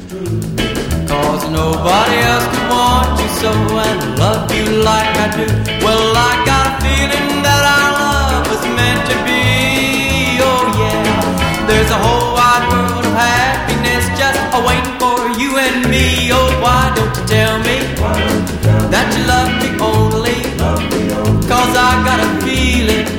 'Cause nobody else could want you so and love you like I do. Well, I got a feeling that our love was meant to be. Oh yeah, there's a whole wide world of happiness just waiting for you and me. Oh, why don't you tell me that you love me only? 'Cause I got a feeling